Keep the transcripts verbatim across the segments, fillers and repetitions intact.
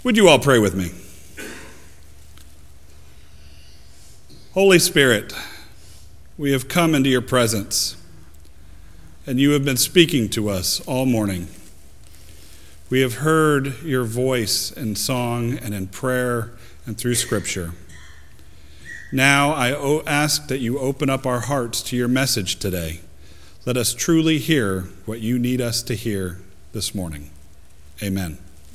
Would you all pray with me? Holy Spirit, we have come into your presence, and you have been speaking to us all morning. We have heard your voice in song and in prayer and through Scripture. Now I ask that you open up our hearts to your message today. Let us truly hear what you need us to hear this morning. Amen.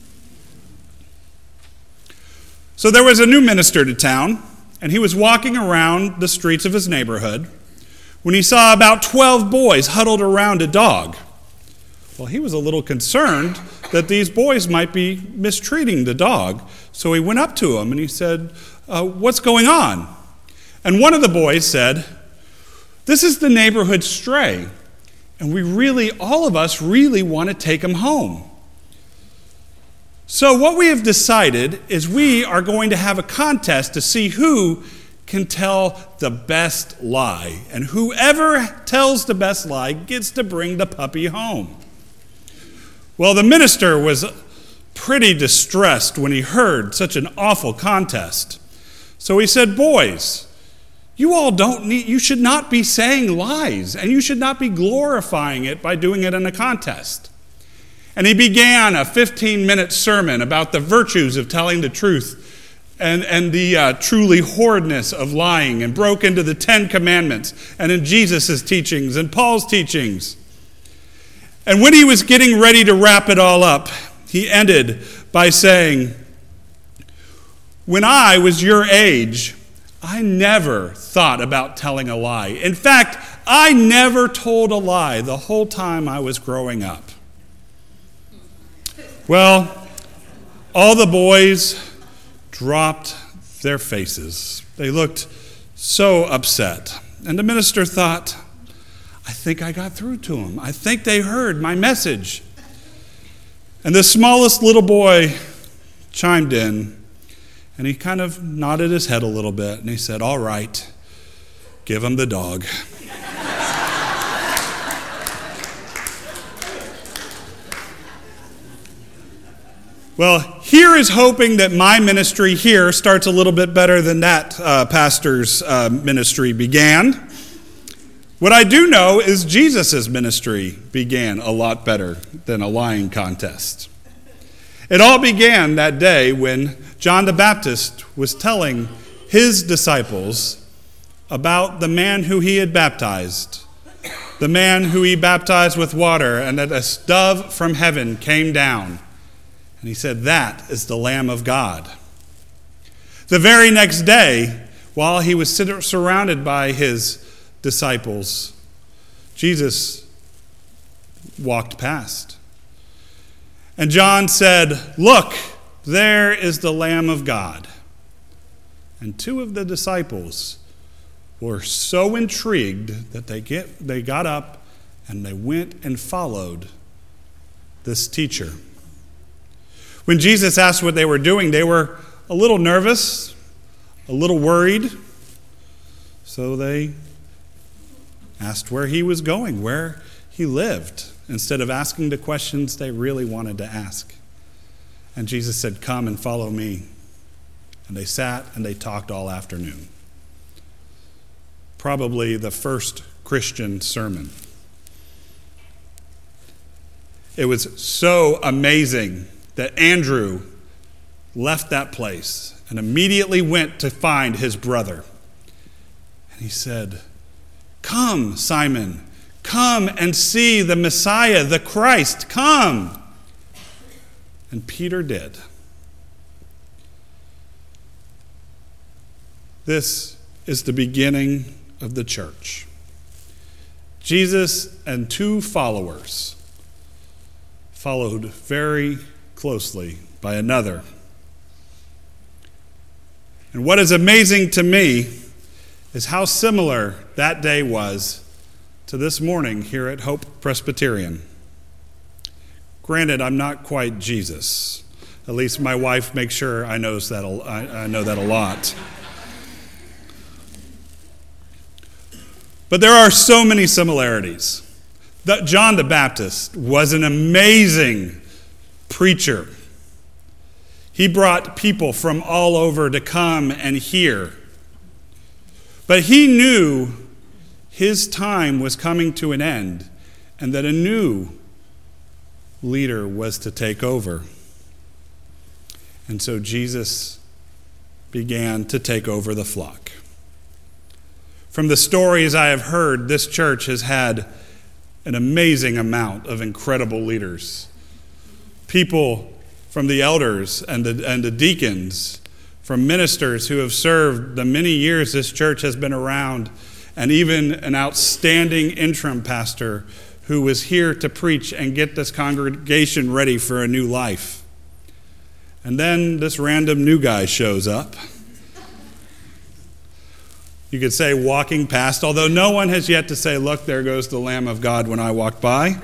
So there was a new minister to town, and he was walking around the streets of his neighborhood when he saw about twelve boys huddled around a dog. Well, he was a little concerned that these boys might be mistreating the dog, so he went up to him and he said, uh, what's going on? And one of the boys said, this is the neighborhood stray, and we really, all of us really want to take him home. So what we have decided is we are going to have a contest to see who can tell the best lie. And whoever tells the best lie gets to bring the puppy home. Well, the minister was pretty distressed when he heard such an awful contest. So he said, boys, you all don't need, you should not be saying lies, and you should not be glorifying it by doing it in a contest. And he began a fifteen-minute sermon about the virtues of telling the truth and, and the uh, truly horridness of lying, and broke into the Ten Commandments and in Jesus' teachings and Paul's teachings. And when he was getting ready to wrap it all up, he ended by saying, when I was your age, I never thought about telling a lie. In fact, I never told a lie the whole time I was growing up. Well, all the boys dropped their faces. They looked so upset. And the minister thought, I think I got through to them. I think they heard my message. And the smallest little boy chimed in, and he kind of nodded his head a little bit, and he said, all right, give him the dog. Well, here is hoping that my ministry here starts a little bit better than that uh, pastor's uh, ministry began. What I do know is Jesus' ministry began a lot better than a lying contest. It all began that day when John the Baptist was telling his disciples about the man who he had baptized, the man who he baptized with water, and that a dove from heaven came down. And he said, that is the Lamb of God. The very next day, while he was surrounded by his disciples, Jesus walked past. And John said, look, there is the Lamb of God. And two of the disciples were so intrigued that they get they got up and they went and followed this teacher. When Jesus asked what they were doing, they were a little nervous, a little worried. So they asked where he was going, where he lived, instead of asking the questions they really wanted to ask. And Jesus said, come and follow me. And they sat and they talked all afternoon. Probably the first Christian sermon. It was so amazing that Andrew left that place and immediately went to find his brother. And he said, come, Simon, come and see the Messiah, the Christ, come. And Peter did. This is the beginning of the church. Jesus and two followers followed very closely by another. And what is amazing to me is how similar that day was to this morning here at Hope Presbyterian. Granted, I'm not quite Jesus. At least my wife makes sure I knows that I, I know that a lot. But there are so many similarities. That John the Baptist was an amazing preacher. He brought people from all over to come and hear. But he knew his time was coming to an end and that a new leader was to take over. And so Jesus began to take over the flock. From the stories I have heard, this church has had an amazing amount of incredible leaders. People from the elders and the, and the deacons, from ministers who have served the many years this church has been around, and even an outstanding interim pastor who was here to preach and get this congregation ready for a new life. And then this random new guy shows up. You could say walking past, although no one has yet to say, look, there goes the Lamb of God when I walk by.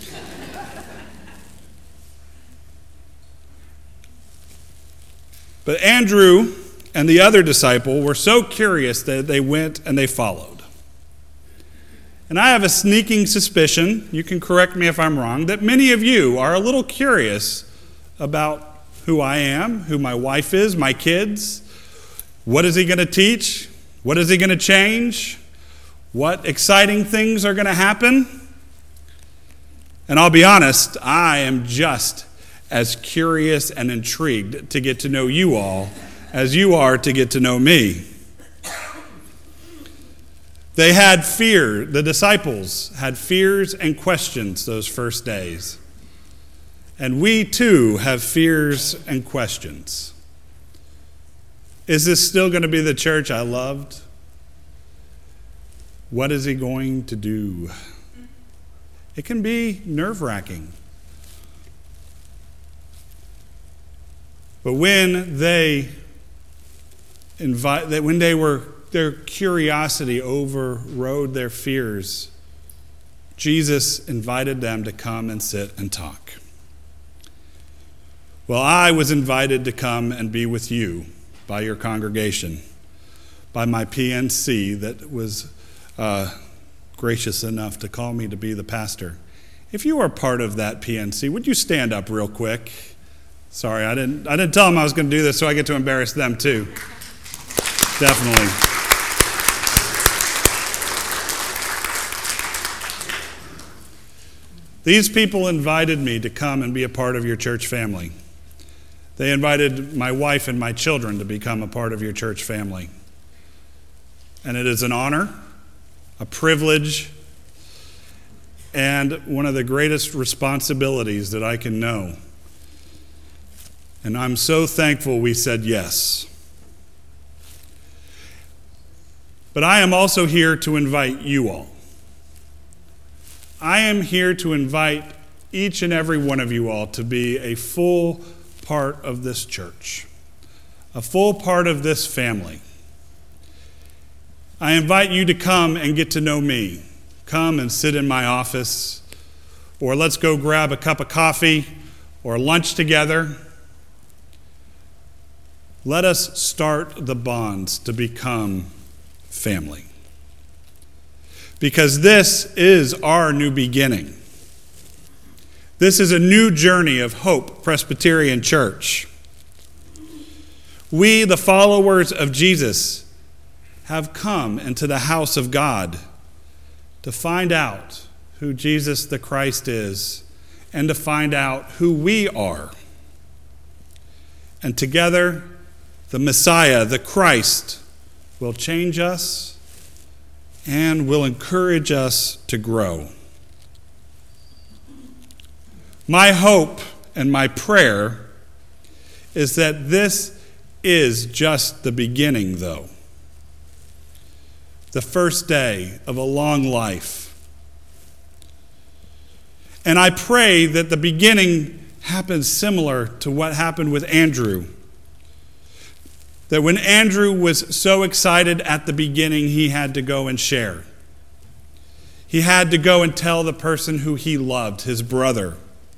But Andrew and the other disciple were so curious that they went and they followed. And I have a sneaking suspicion, you can correct me if I'm wrong, that many of you are a little curious about who I am, who my wife is, my kids. What is he going to teach? What is he going to change? What exciting things are going to happen? And I'll be honest, I am just as curious and intrigued to get to know you all as you are to get to know me. They had fear, the disciples had fears and questions those first days. And we too have fears and questions. Is this still going to be the church I loved? What is he going to do? It can be nerve-wracking. But when they invite, that when they were, their curiosity overrode their fears, Jesus invited them to come and sit and talk. Well, I was invited to come and be with you by your congregation, by my P N C that was uh, gracious enough to call me to be the pastor. If you are part of that P N C, would you stand up real quick? Sorry, I didn't I didn't tell them I was going to do this, so I get to embarrass them too. Definitely. These people invited me to come and be a part of your church family. They invited my wife and my children to become a part of your church family. And it is an honor, a privilege, and one of the greatest responsibilities that I can know. And I'm so thankful we said yes. But I am also here to invite you all. I am here to invite each and every one of you all to be a full part of this church, a full part of this family. I invite you to come and get to know me. Come and sit in my office, or let's go grab a cup of coffee or lunch together. Let us start the bonds to become family. Because this is our new beginning. This is a new journey of Hope Presbyterian Church. We, the followers of Jesus, have come into the house of God to find out who Jesus the Christ is and to find out who we are. And together, the Messiah, the Christ, will change us and will encourage us to grow. My hope and my prayer is that this is just the beginning, though. The first day of a long life. And I pray that the beginning happens similar to what happened with Andrew. That when Andrew was so excited at the beginning, he had to go and share. He had to go and tell the person who he loved, his brother.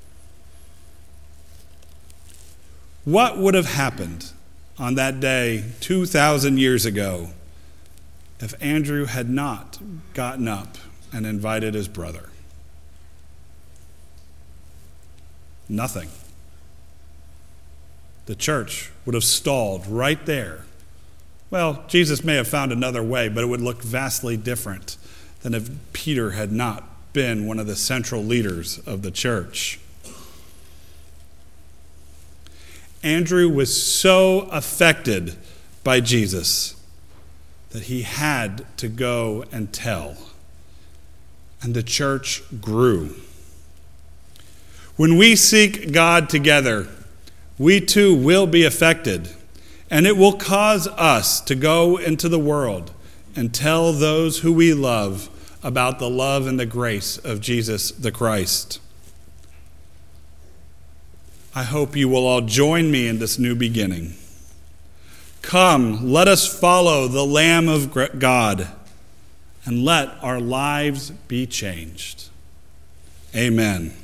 What would have happened on that day two thousand years ago if Andrew had not gotten up and invited his brother? Nothing. the church would have stalled right there. Well, Jesus may have found another way, but it would look vastly different than if Peter had not been one of the central leaders of the church. Andrew was so affected by Jesus that he had to go and tell. And the church grew. When we seek God together, we too will be affected, and it will cause us to go into the world and tell those who we love about the love and the grace of Jesus the Christ. I hope you will all join me in this new beginning. Come, let us follow the Lamb of God, and let our lives be changed. Amen.